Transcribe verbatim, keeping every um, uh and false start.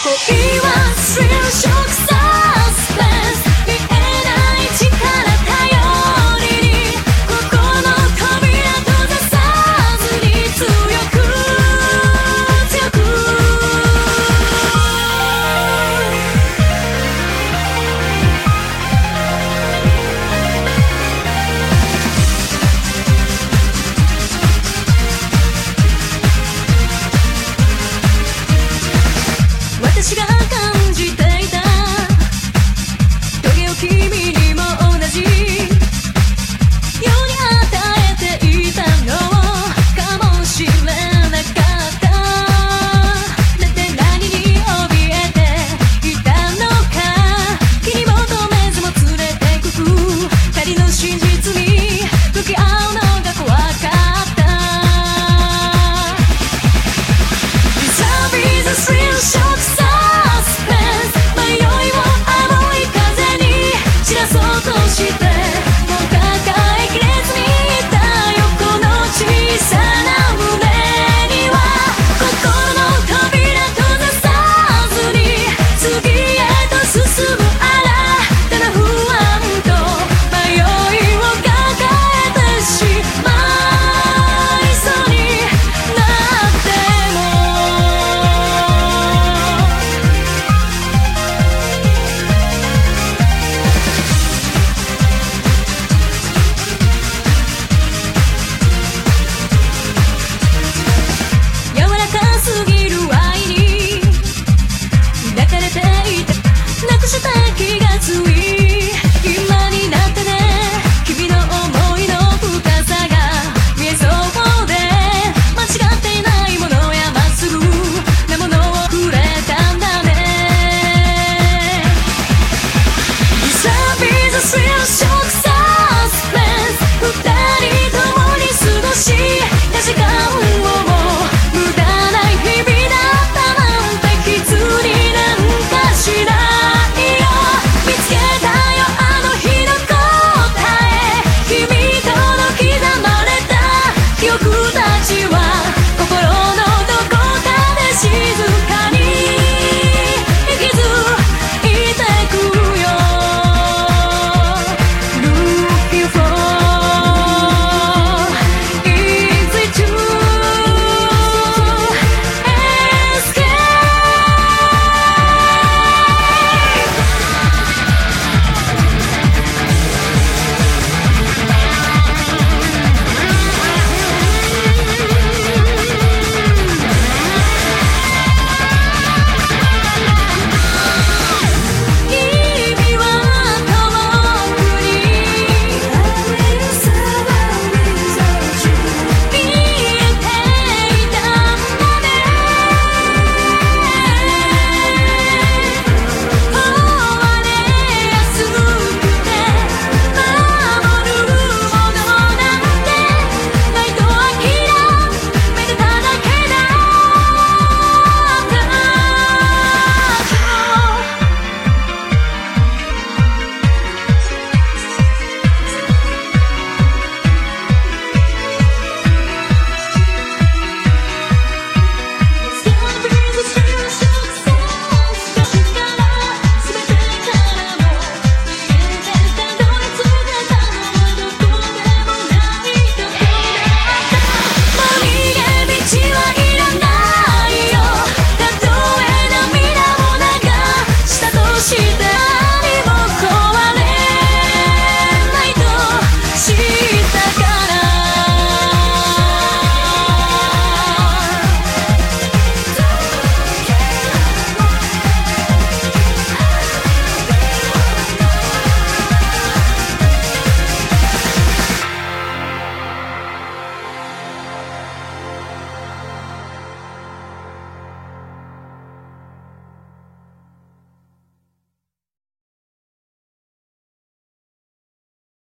恋はスリルショックサスペンス見えない力頼りに心の扉閉ざさずに強く強く私が感じていたトゲを君にも同じように与えていたのかもしれなかっただって何に怯えていたのか気に求めずも連れてく二人の真実に向き合うのが怖かったLove is a thrill shockしてもう抱えきれずにいたよこの小さな胸には心の扉閉ざさずに次へと進む新たな不安と迷いを抱えてしまいそうになってなくした気がつい今になってね君の想いの深さが見えそうで間違っていないものやまっすぐなものをくれたんだね Love is a thrill shock suspense 二人共に過ごした時間を無駄ない日々だったなんてきつになんかしない記憶たちは